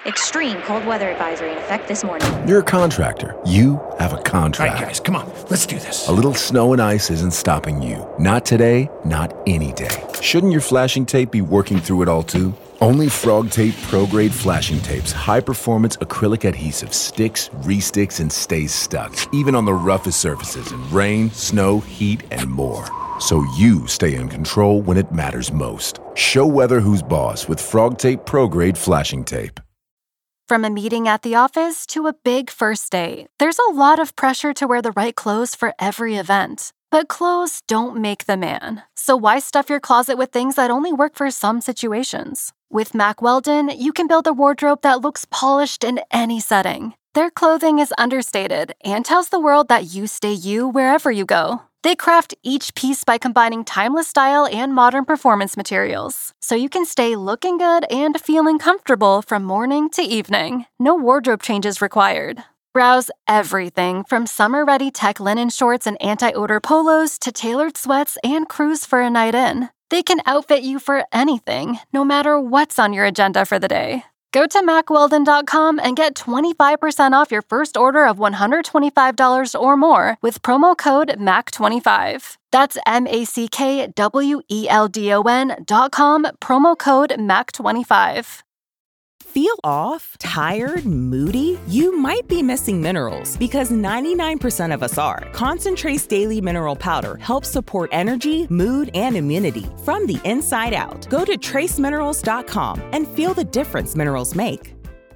Extreme cold weather advisory in effect this morning. You're a contractor. You have a contract. All right, guys, come on. Let's do this. A little snow and ice isn't stopping you. Not today, not any day. Shouldn't your flashing tape be working through it all too? Only Frog Tape Pro-Grade Flashing Tape's high-performance acrylic adhesive sticks, re-sticks, and stays stuck, even on the roughest surfaces in rain, snow, heat, and more. So you stay in control when it matters most. Show weather who's boss with Frog Tape Pro-Grade Flashing Tape. From a meeting at the office to a big first date, there's a lot of pressure to wear the right clothes for every event. But clothes don't make the man. So why stuff your closet with things that only work for some situations? With Mack Weldon, you can build a wardrobe that looks polished in any setting. Their clothing is understated and tells the world that you stay you wherever you go. They craft each piece by combining timeless style and modern performance materials, so you can stay looking good and feeling comfortable from morning to evening. No wardrobe changes required. Browse everything from summer-ready tech linen shorts and anti-odor polos to tailored sweats and cruise for a night in. They can outfit you for anything, no matter what's on your agenda for the day. Go to MackWeldon.com and get 25% off your first order of $125 or more with promo code MACK25. That's MackWeldon.com, promo code MACK25. Feel off, tired, moody? You might be missing minerals because 99% of us are. Concentrate's Daily Mineral Powder helps support energy, mood, and immunity from the inside out. Go to traceminerals.com and feel the difference minerals make.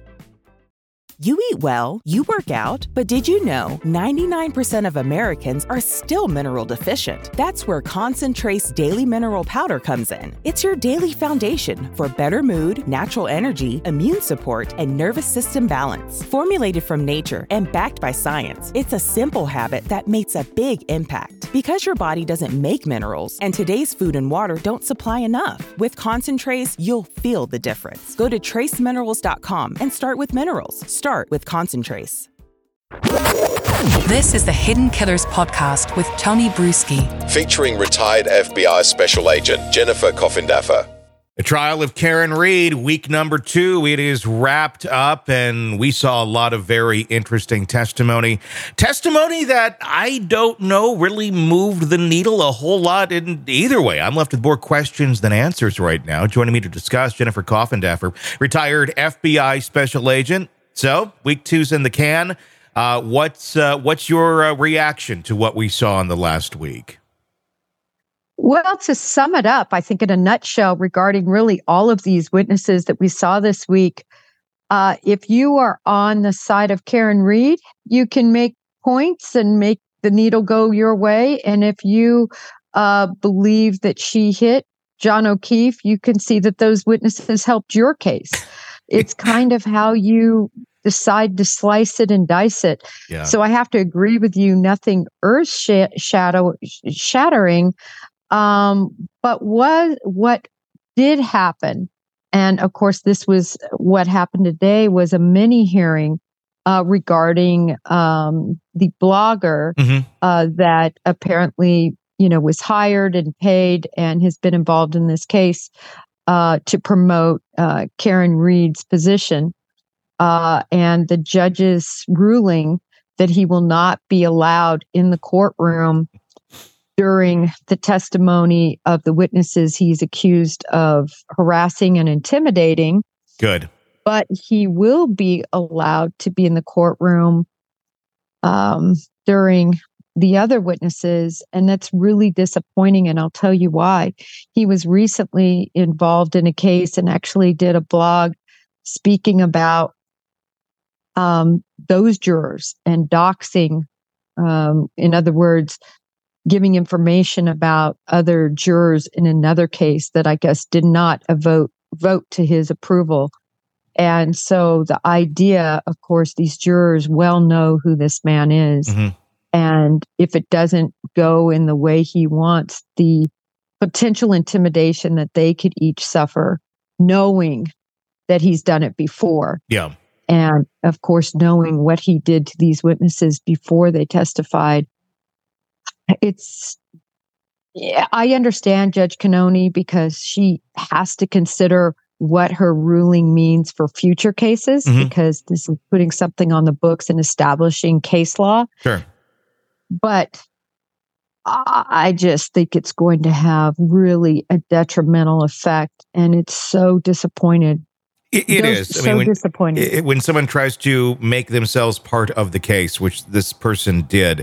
You eat well, you work out, but did you know 99% of Americans are still mineral deficient? That's where Concentrate's Daily Mineral Powder comes in. It's your daily foundation for better mood, natural energy, immune support, and nervous system balance. Formulated from nature and backed by science, it's a simple habit that makes a big impact. Because your body doesn't make minerals, and today's food and water don't supply enough. With Concentrates, you'll feel the difference. Go to traceminerals.com and start with minerals. Start with Concentrates. This is the Hidden Killers podcast with Tony Bruschi, featuring retired FBI Special Agent Jennifer Coffindaffer. The trial of Karen Read, week number 2, it is wrapped up, and we saw a lot of very interesting testimony. Testimony that I don't know really moved the needle a whole lot in either way. I'm left with more questions than answers right now. Joining me to discuss, Jennifer Coffindaffer, retired FBI Special Agent. So, week 2's in the can. What's your reaction to what we saw in the last week? Well, to sum it up, I think in a nutshell regarding really all of these witnesses that we saw this week, if you are on the side of Karen Read, you can make points and make the needle go your way. And if you believe that she hit John O'Keefe, you can see that those witnesses helped your case. It's kind of how you decide to slice it and dice it. Yeah. So I have to agree with you, nothing earth-shattering. But what did happen, and of course this was what happened today, was a mini hearing regarding the blogger that apparently was hired and paid and has been involved in this case to promote Karen Read's position, and the judge's ruling that he will not be allowed in the courtroom during the testimony of the witnesses he's accused of harassing and intimidating. Good. But he will be allowed to be in the courtroom during the other witnesses. And that's really disappointing. And I'll tell you why. He was recently involved in a case and actually did a blog speaking about those jurors and doxing. In other words, giving information about other jurors in another case that I guess did not vote to his approval. And so the idea, of course, these jurors well know who this man is. Mm-hmm. And if it doesn't go in the way he wants, the potential intimidation that they could each suffer, knowing that he's done it before. Yeah. And of course, knowing what he did to these witnesses before they testified. I understand Judge Cannoni because she has to consider what her ruling means for future cases, because this is putting something on the books and establishing case law. Sure. But I just think it's going to have really a detrimental effect, and it's so disappointed. It is. So disappointed. When someone tries to make themselves part of the case, which this person did,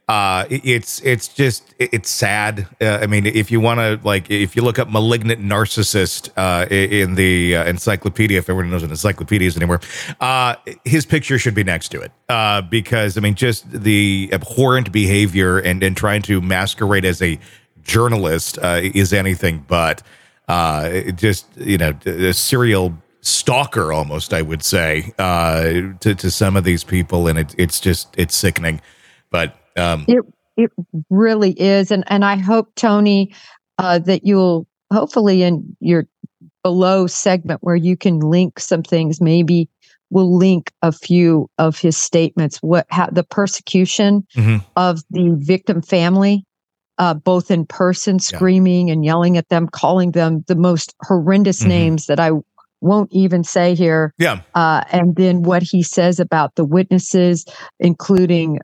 it's sad. I mean, if you want to, like, if you look up malignant narcissist in the encyclopedia, if everyone knows what encyclopedias anymore, his picture should be next to it, because I mean, just the abhorrent behavior and trying to masquerade as a journalist is anything but. Just, you know, a serial stalker almost, I would say, to some of these people, and it's sickening. But it really is, and I hope, Tony, that you'll hopefully in your below segment where you can link some things. Maybe we'll link a few of his statements. The persecution of the victim family, both in person, screaming and yelling at them, calling them the most horrendous names that I won't even say here. Yeah. And then what he says about the witnesses, including,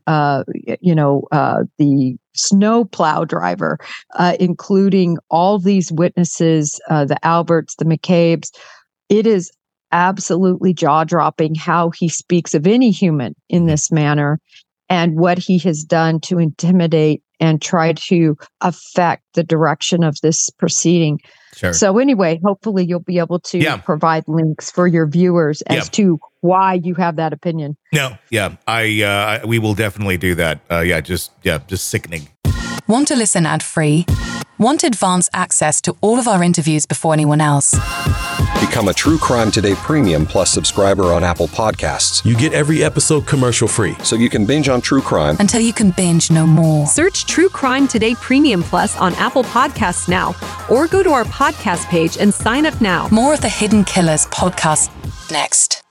the snowplow driver, including all these witnesses, the Alberts, the McCabe's. It is absolutely jaw-dropping how he speaks of any human in this manner, and what he has done to intimidate and try to affect the direction of this proceeding. Sure. So anyway, hopefully you'll be able to provide links for your viewers as to why you have that opinion. No, we will definitely do that. Just sickening. Want to listen ad-free? Want advanced access to all of our interviews before anyone else? Become a True Crime Today Premium Plus subscriber on Apple Podcasts. You get every episode commercial-free, so you can binge on true crime until you can binge no more. Search True Crime Today Premium Plus on Apple Podcasts now, or go to our podcast page and sign up now. More of the Hidden Killers podcast next.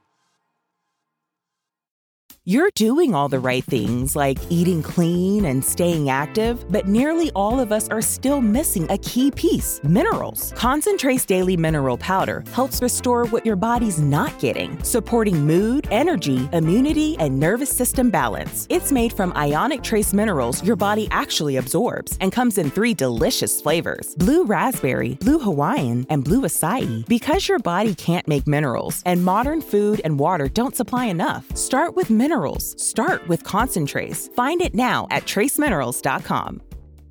You're doing all the right things, like eating clean and staying active, but nearly all of us are still missing a key piece: minerals. Concentrace Daily Mineral Powder helps restore what your body's not getting, supporting mood, energy, immunity, and nervous system balance. It's made from ionic trace minerals your body actually absorbs, and comes in 3 delicious flavors: blue raspberry, blue Hawaiian, and blue acai. Because your body can't make minerals, and modern food and water don't supply enough, start with minerals. Start with Concentrace. Find it now at traceminerals.com.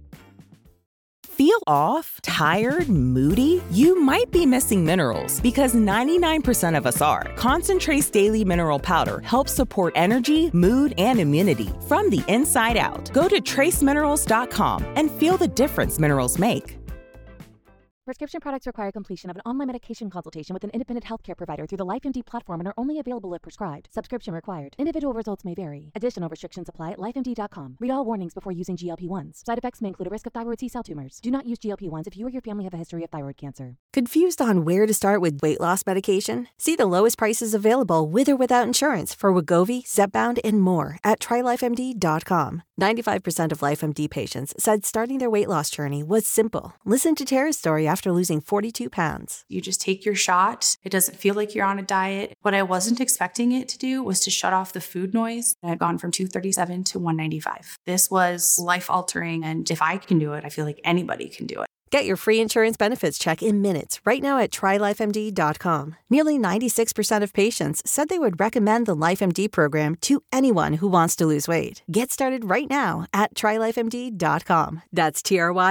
Feel off, tired, moody? You might be missing minerals, because 99% of us are. Concentrace Daily Mineral Powder helps support energy, mood, and immunity from the inside out. Go to traceminerals.com and feel the difference minerals make. Prescription products require completion of an online medication consultation with an independent healthcare provider through the LifeMD platform and are only available if prescribed. Subscription required. Individual results may vary. Additional restrictions apply at lifemd.com. Read all warnings before using GLP-1s. Side effects may include a risk of thyroid C-cell tumors. Do not use GLP-1s if you or your family have a history of thyroid cancer. Confused on where to start with weight loss medication? See the lowest prices available with or without insurance for Wegovy, Zepbound, and more at trylifemd.com. 95% of LifeMD patients said starting their weight loss journey was simple. Listen to Tara's story after losing 42 pounds. You just take your shot. It doesn't feel like you're on a diet. What I wasn't expecting it to do was to shut off the food noise. I had gone from 237 to 195. This was life-altering, and if I can do it, I feel like anybody can do it. Get your free insurance benefits check in minutes right now at trylifemd.com. Nearly 96% of patients said they would recommend the LifeMD program to anyone who wants to lose weight. Get started right now at trylifemd.com. That's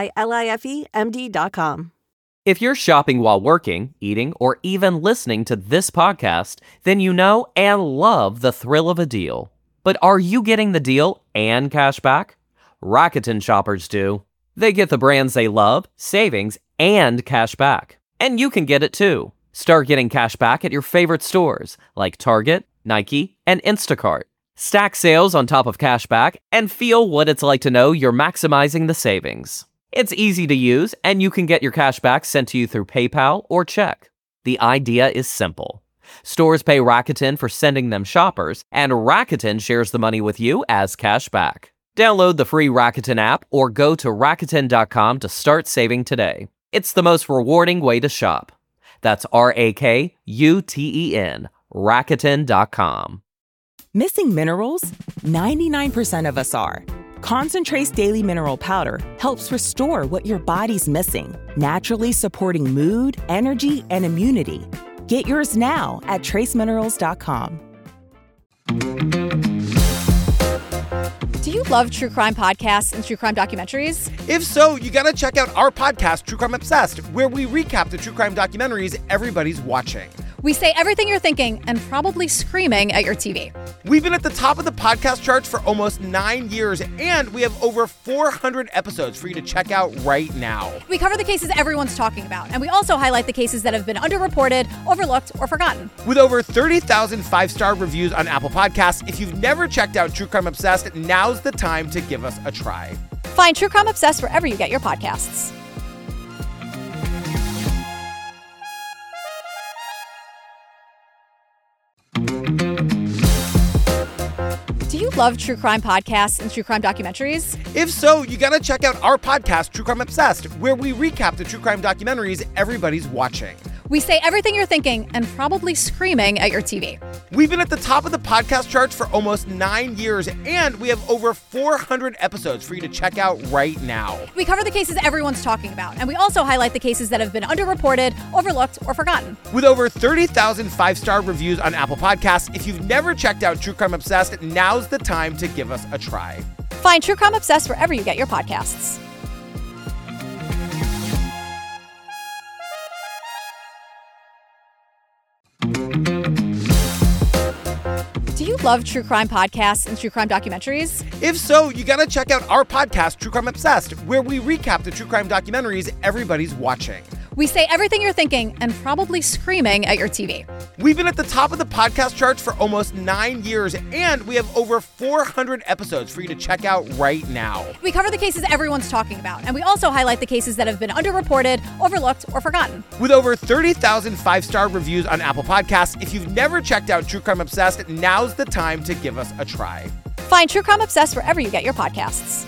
TRYLIFEMD.com. If you're shopping while working, eating, or even listening to this podcast, then you know and love the thrill of a deal. But are you getting the deal and cash back? Rakuten shoppers do. They get the brands they love, savings, and cash back. And you can get it too. Start getting cash back at your favorite stores like Target, Nike, and Instacart. Stack sales on top of cash back and feel what it's like to know you're maximizing the savings. It's easy to use, and you can get your cash back sent to you through PayPal or check. The idea is simple. Stores pay Rakuten for sending them shoppers, and Rakuten shares the money with you as cash back. Download the free Rakuten app or go to Rakuten.com to start saving today. It's the most rewarding way to shop. That's RAKUTEN, Rakuten.com. Missing minerals? 99% of us are. Concentrate's Daily Mineral Powder helps restore what your body's missing, naturally supporting mood, energy, and immunity. Get yours now at traceminerals.com. Do you love true crime podcasts and true crime documentaries? If so, you gotta check out our podcast, True Crime Obsessed, where we recap the true crime documentaries everybody's watching. We say everything you're thinking and probably screaming at your TV. We've been at the top of the podcast charts for almost 9 years, and we have over 400 episodes for you to check out right now. We cover the cases everyone's talking about, and we also highlight the cases that have been underreported, overlooked, or forgotten. With over 30,000 five-star reviews on Apple Podcasts, if you've never checked out True Crime Obsessed, now's the time to give us a try. Find True Crime Obsessed wherever you get your podcasts. Do you love true crime podcasts and true crime documentaries? If so, you gotta check out our podcast, True Crime Obsessed, where we recap the true crime documentaries everybody's watching. We say everything you're thinking and probably screaming at your TV. We've been at the top of the podcast charts for almost 9 years, and we have over 400 episodes for you to check out right now. We cover the cases everyone's talking about, and we also highlight the cases that have been underreported, overlooked, or forgotten. With over 30,000 five-star reviews on Apple Podcasts, if you've never checked out True Crime Obsessed, now's the time to give us a try. Find True Crime Obsessed wherever you get your podcasts. Do you love true crime podcasts and true crime documentaries? If so, you gotta check out our podcast, True Crime Obsessed, where we recap the true crime documentaries everybody's watching. We say everything you're thinking and probably screaming at your TV. We've been at the top of the podcast charts for almost 9 years, and we have over 400 episodes for you to check out right now. We cover the cases everyone's talking about, and we also highlight the cases that have been underreported, overlooked, or forgotten. With over 30,000 five-star reviews on Apple Podcasts, if you've never checked out True Crime Obsessed, now's the time to give us a try. Find True Crime Obsessed wherever you get your podcasts.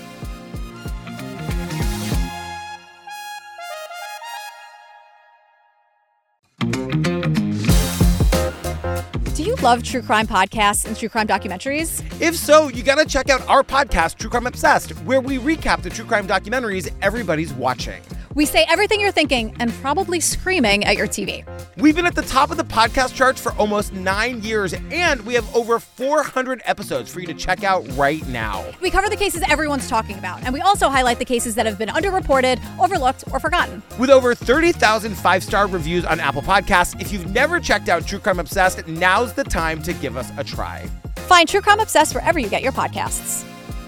Do you love true crime podcasts and true crime documentaries? If so, you gotta check out our podcast, True Crime Obsessed, where we recap the true crime documentaries everybody's watching. We say everything you're thinking and probably screaming at your TV. We've been at the top of the podcast charts for almost 9 years, and we have over 400 episodes for you to check out right now. We cover the cases everyone's talking about, and we also highlight the cases that have been underreported, overlooked, or forgotten. With over 30,000 five-star reviews on Apple Podcasts, if you've never checked out True Crime Obsessed, now's the time to give us a try. Find True Crime Obsessed wherever you get your podcasts.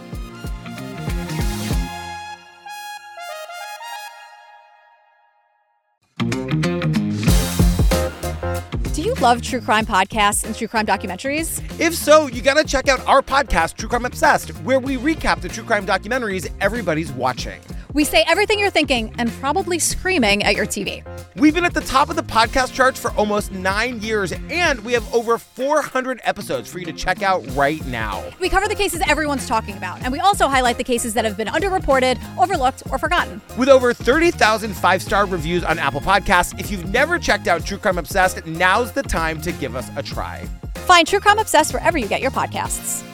Do you love true crime podcasts and true crime documentaries? If so, you gotta check out our podcast, True Crime Obsessed, where we recap the true crime documentaries everybody's watching. We say everything you're thinking and probably screaming at your TV. We've been at the top of the podcast charts for almost 9 years, and we have over 400 episodes for you to check out right now. We cover the cases everyone's talking about, and we also highlight the cases that have been underreported, overlooked, or forgotten. With over 30,000 five-star reviews on Apple Podcasts, if you've never checked out True Crime Obsessed, now's the time to give us a try. Find True Crime Obsessed wherever you get your podcasts.